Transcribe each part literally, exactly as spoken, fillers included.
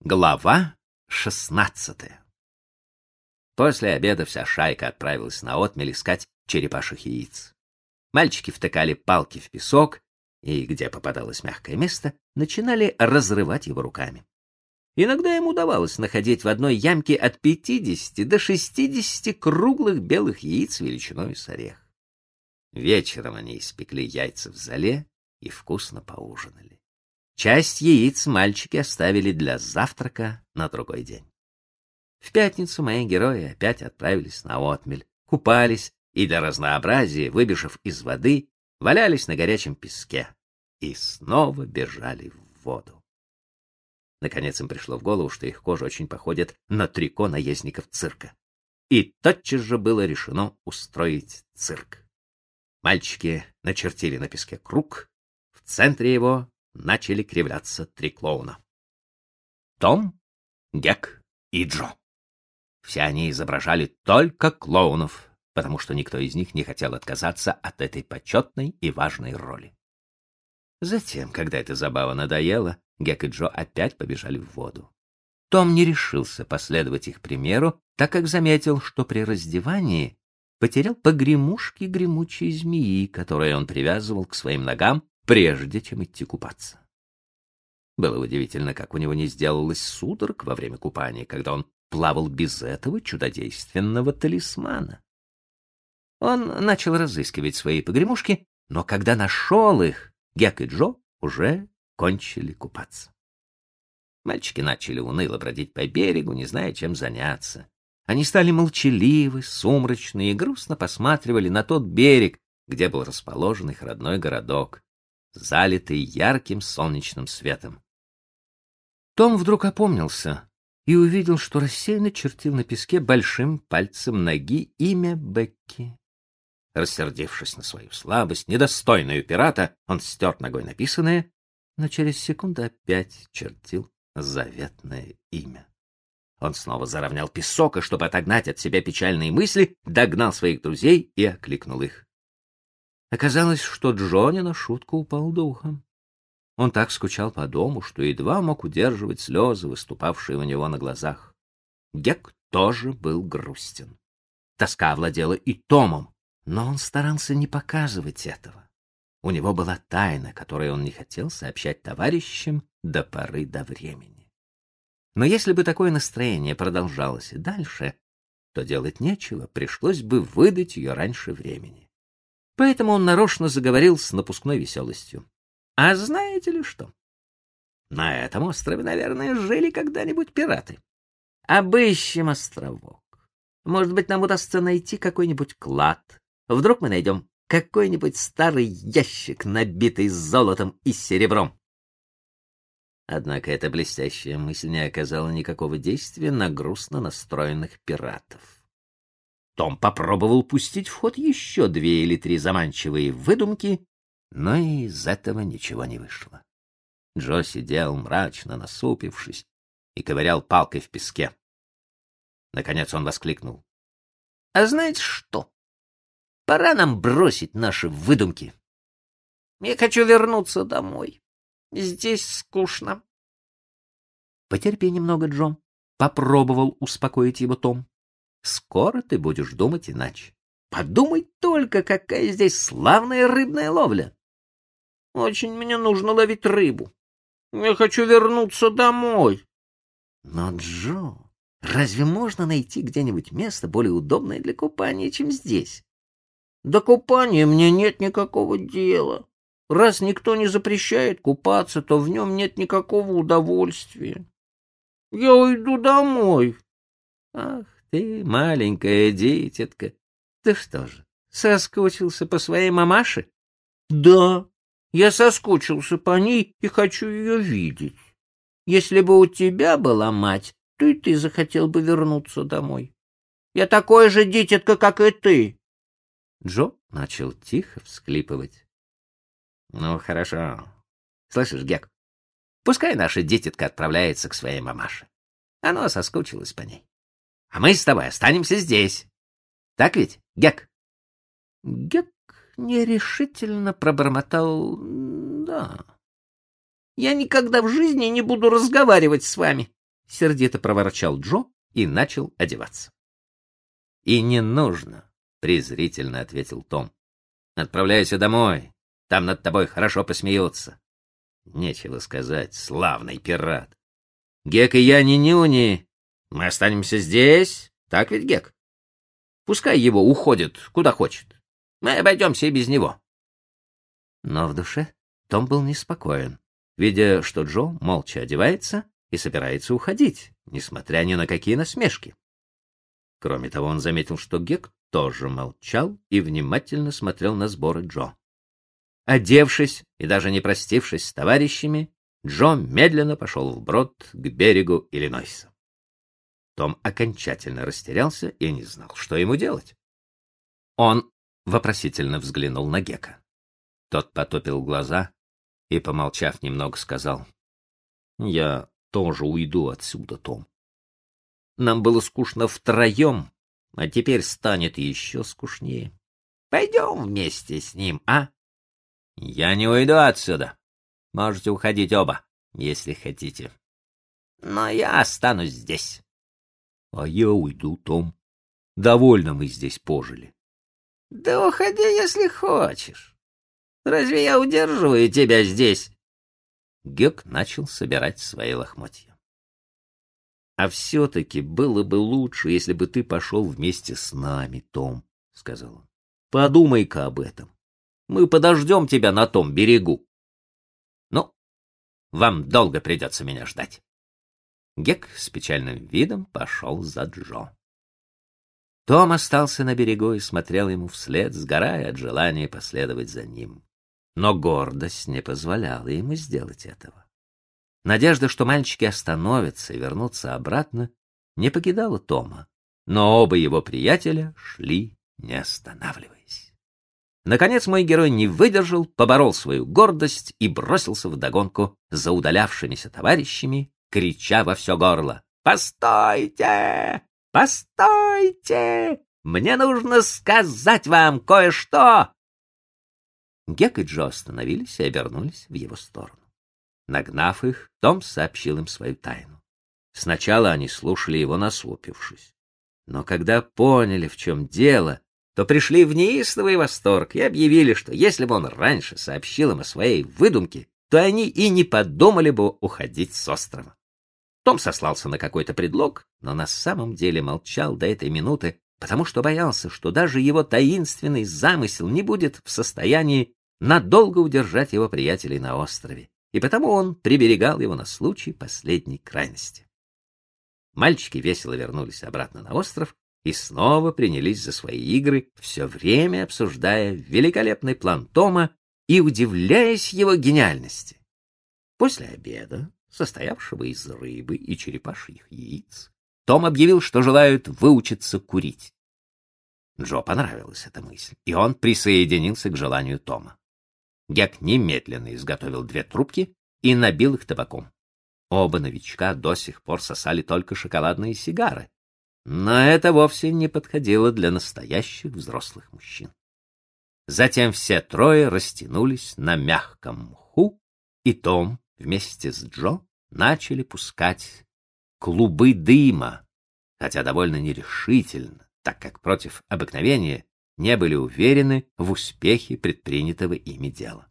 Глава шестнадцатая. После обеда вся шайка отправилась на отмель искать черепашьих яиц. Мальчики втыкали палки в песок и, где попадалось мягкое место, начинали разрывать его руками. Иногда им удавалось находить в одной ямке от пятидесяти до шестидесяти круглых белых яиц величиной с орех. Вечером они испекли яйца в золе и вкусно поужинали. Часть яиц мальчики оставили для завтрака на другой день. В пятницу мои герои опять отправились на отмель, купались и для разнообразия, выбежав из воды, валялись на горячем песке и снова бежали в воду. Наконец им пришло в голову, что их кожа очень походит на трико наездников цирка. И тотчас же было решено устроить цирк. Мальчики начертили на песке круг, в центре его начали кривляться три клоуна. Том, Гек и Джо. Все они изображали только клоунов, потому что никто из них не хотел отказаться от этой почетной и важной роли. Затем, когда эта забава надоела, Гек и Джо опять побежали в воду. Том не решился последовать их примеру, так как заметил, что при раздевании потерял погремушки гремучей змеи, которые он привязывал к своим ногам, прежде чем идти купаться. Было удивительно, как у него не сделалось судорог во время купания, когда он плавал без этого чудодейственного талисмана. Он начал разыскивать свои погремушки, но когда нашел их, Гек и Джо уже кончили купаться. Мальчики начали уныло бродить по берегу, не зная, чем заняться. Они стали молчаливы, сумрачны и грустно посматривали на тот берег, где был расположен их родной городок, залитый ярким солнечным светом. Том вдруг опомнился и увидел, что рассеянно чертил на песке большим пальцем ноги имя Бекки. Рассердившись на свою слабость, недостойную пирата, он стер ногой написанное, но через секунду опять чертил заветное имя. Он снова заровнял песок, и, чтобы отогнать от себя печальные мысли, догнал своих друзей и окликнул их. Оказалось, что Джо не на шутку упал духом. Он так скучал по дому, что едва мог удерживать слезы, выступавшие у него на глазах. Гек тоже был грустен. Тоска овладела и Томом, но он старался не показывать этого. У него была тайна, которую он не хотел сообщать товарищам до поры до времени. Но если бы такое настроение продолжалось и дальше, то делать нечего, пришлось бы выдать ее раньше времени. Поэтому он нарочно заговорил с напускной веселостью. А знаете ли что? На этом острове, наверное, жили когда-нибудь пираты. Обыщем островок. Может быть, нам удастся найти какой-нибудь клад. Вдруг мы найдем какой-нибудь старый ящик, набитый золотом и серебром. Однако эта блестящая мысль не оказала никакого действия на грустно настроенных пиратов. Том попробовал пустить в ход еще две или три заманчивые выдумки, но и из этого ничего не вышло. Джо сидел мрачно, насупившись, и ковырял палкой в песке. Наконец он воскликнул. — А знаете что? Пора нам бросить наши выдумки. Я хочу вернуться домой. Здесь скучно. — Потерпи немного, Джо. Попробовал успокоить его Том. — Скоро ты будешь думать иначе. Подумай только, какая здесь славная рыбная ловля. Очень мне нужно ловить рыбу. Я хочу вернуться домой. Но, Джо, разве можно найти где-нибудь место более удобное для купания, чем здесь? До купания мне нет никакого дела. Раз никто не запрещает купаться, то в нем нет никакого удовольствия. Я уйду домой. Ах ты, маленькая дитятка. Ты что же, соскучился по своей мамаше? Да, я соскучился по ней и хочу ее видеть. Если бы у тебя была мать, то и ты захотел бы вернуться домой. Я такой же дитятка, как и ты. Джо начал тихо всхлипывать. Ну, хорошо. Слышишь, Гек, пускай наша дитятка отправляется к своей мамаше. Она соскучилась по ней. А мы с тобой останемся здесь. Так ведь, Гек? Гек нерешительно пробормотал «да». «Я никогда в жизни не буду разговаривать с вами. — сердито проворчал Джо и начал одеваться. — И не нужно, — презрительно ответил Том. — Отправляйся домой, там над тобой хорошо посмеются. Нечего сказать, славный пират. Гек и я не нюни, мы останемся здесь, так ведь, Гек? Пускай его уходит куда хочет, мы обойдемся и без него. Но в душе Том был неспокоен, видя, что Джо молча одевается и собирается уходить, несмотря ни на какие насмешки. Кроме того, он заметил, что Гек тоже молчал и внимательно смотрел на сборы Джо. Одевшись и даже не простившись с товарищами, Джо медленно пошел вброд к берегу Иллинойса. Том окончательно растерялся и не знал, что ему делать. Он вопросительно взглянул на Гека. Тот потупил глаза и, помолчав немного, сказал: — Я тоже уйду отсюда, Том. Нам было скучно втроем, а теперь станет еще скучнее. Пойдем вместе с ним, а? — Я не уйду отсюда. Можете уходить оба, если хотите. Но я останусь здесь. — А я уйду, Том. Довольно мы здесь пожили. — Да уходи, если хочешь. Разве я удерживаю тебя здесь? Гек начал собирать свои лохмотья. — А все-таки было бы лучше, если бы ты пошел вместе с нами, Том, — сказал он. — Подумай-ка об этом. Мы подождем тебя на том берегу. — Ну, вам долго придется меня ждать. Гек с печальным видом пошел за Джо. Том остался на берегу и смотрел ему вслед, сгорая от желания последовать за ним. Но гордость не позволяла ему сделать этого. Надежда, что мальчики остановятся и вернутся обратно, не покидала Тома, но оба его приятеля шли, не останавливаясь. Наконец мой герой не выдержал, поборол свою гордость и бросился вдогонку за удалявшимися товарищами, крича во все горло: «Постойте! Постойте! Мне нужно сказать вам кое-что!» Гек и Джо остановились и обернулись в его сторону. Нагнав их, Том сообщил им свою тайну. Сначала они слушали его, насупившись. Но когда поняли, в чем дело, то пришли в неистовый восторг и объявили, что если бы он раньше сообщил им о своей выдумке, то они и не подумали бы уходить с острова. Том сослался на какой-то предлог, но на самом деле молчал до этой минуты, потому что боялся, что даже его таинственный замысел не будет в состоянии надолго удержать его приятелей на острове, и потому он приберегал его на случай последней крайности. Мальчики весело вернулись обратно на остров и снова принялись за свои игры, все время обсуждая великолепный план Тома и удивляясь его гениальности. После обеда, состоявшего из рыбы и черепашьих яиц, Том объявил, что желает выучиться курить. Джо понравилась эта мысль, и он присоединился к желанию Тома. Гек немедленно изготовил две трубки и набил их табаком. Оба новичка до сих пор сосали только шоколадные сигары, но это вовсе не подходило для настоящих взрослых мужчин. Затем все трое растянулись на мягком мху, и Том вместе с Джо начали пускать клубы дыма, хотя довольно нерешительно, так как против обыкновения не были уверены в успехе предпринятого ими дела.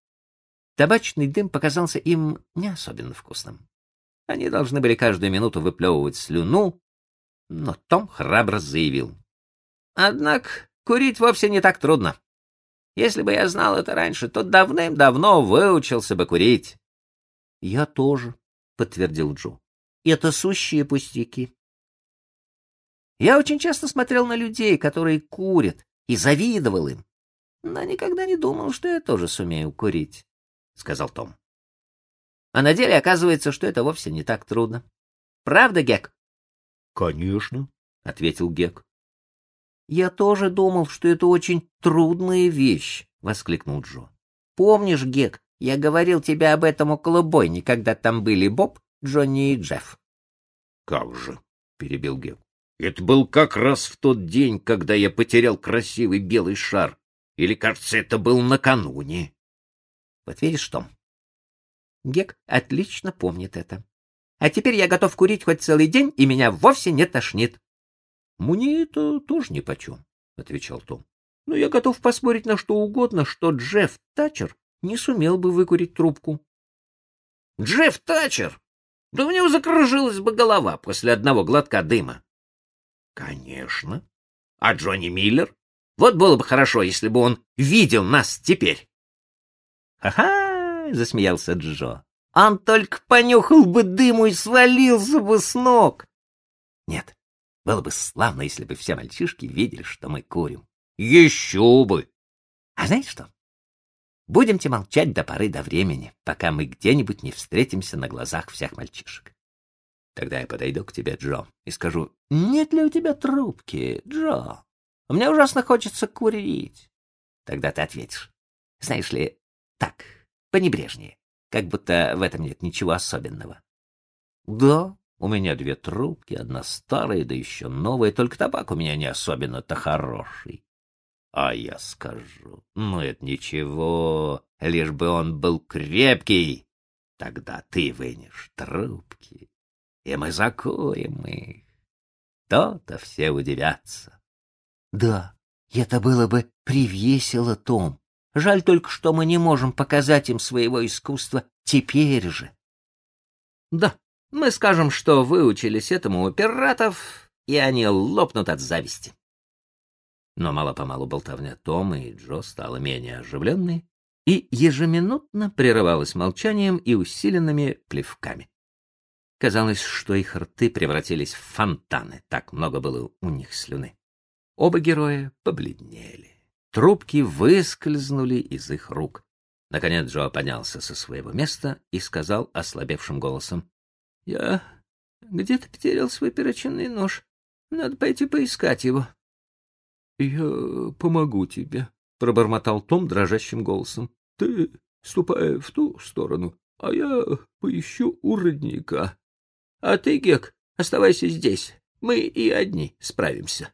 Табачный дым показался им не особенно вкусным. Они должны были каждую минуту выплевывать слюну, но Том храбро заявил: «Однако курить вовсе не так трудно. Если бы я знал это раньше, то давным-давно выучился бы курить». «Я тоже», — подтвердил Джо. «Это сущие пустяки». «Я очень часто смотрел на людей, которые курят, и завидовал им, но никогда не думал, что я тоже сумею курить», — сказал Том. «А на деле оказывается, что это вовсе не так трудно. Правда, Гек?» «Конечно», — ответил Гек. «Я тоже думал, что это очень трудная вещь», — воскликнул Джо. «Помнишь, Гек, я говорил тебе об этом около бойни, когда там были Боб, Джонни и Джефф?» «Как же», — перебил Гек. «Это был как раз в тот день, когда я потерял красивый белый шар. Или, кажется, это был накануне». «Вот видишь, Том, Гек отлично помнит это. А теперь я готов курить хоть целый день, и меня вовсе не тошнит. — Мне это тоже нипочем, — отвечал Том. — Но я готов поспорить на что угодно, что Джефф Татчер не сумел бы выкурить трубку. — Джефф Татчер? Да у него закружилась бы голова после одного глотка дыма. — Конечно. А Джонни Миллер? Вот было бы хорошо, если бы он видел нас теперь. «Ха-ха!» — засмеялся Джо. «Он только понюхал бы дыму и свалился бы с ног!» «Нет, было бы славно, если бы все мальчишки видели, что мы курим». «Еще бы!» «А знаете что? Будемте молчать до поры до времени, пока мы где-нибудь не встретимся на глазах всех мальчишек. Тогда я подойду к тебе, Джо, и скажу: нет ли у тебя трубки, Джо? Мне ужасно хочется курить». Тогда ты ответишь: знаешь ли, так, понебрежнее, как будто в этом нет ничего особенного. Да, у меня две трубки, одна старая, да еще новая, только табак у меня не особенно-то хороший. А я скажу: ну это ничего, лишь бы он был крепкий. Тогда ты вынешь трубки, и мы закурим их. То-то все удивятся. Да, это было бы привесело, Том. Жаль только, что мы не можем показать им своего искусства теперь же. Да, мы скажем, что выучились этому у пиратов, и они лопнут от зависти. Но мало-помалу болтовня Тома и Джо стала менее оживленной и ежеминутно прерывалась молчанием и усиленными плевками. Казалось, что их рты превратились в фонтаны, так много было у них слюны. Оба героя побледнели. Трубки выскользнули из их рук. Наконец Джо поднялся со своего места и сказал ослабевшим голосом: — Я где-то потерял свой перочинный нож. Надо пойти поискать его. — Я помогу тебе, — пробормотал Том дрожащим голосом. — Ты ступай в ту сторону, а я поищу у родника. — А ты, Гек, оставайся здесь. Мы и одни справимся.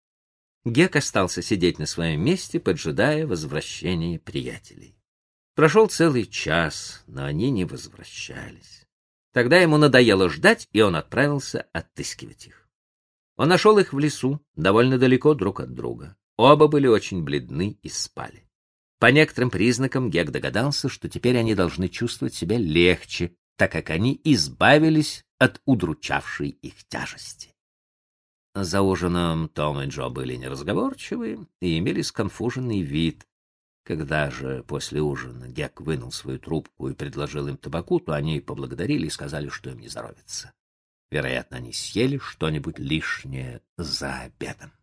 Гек остался сидеть на своем месте, поджидая возвращения приятелей. Прошел целый час, но они не возвращались. Тогда ему надоело ждать, и он отправился отыскивать их. Он нашел их в лесу, довольно далеко друг от друга. Оба были очень бледны и спали. По некоторым признакам Гек догадался, что теперь они должны чувствовать себя легче, так как они избавились от удручавшей их тяжести. За ужином Том и Джо были неразговорчивы и имели сконфуженный вид. Когда же после ужина Гек вынул свою трубку и предложил им табаку, то они поблагодарили и сказали, что им не здоровится. Вероятно, они съели что-нибудь лишнее за обедом.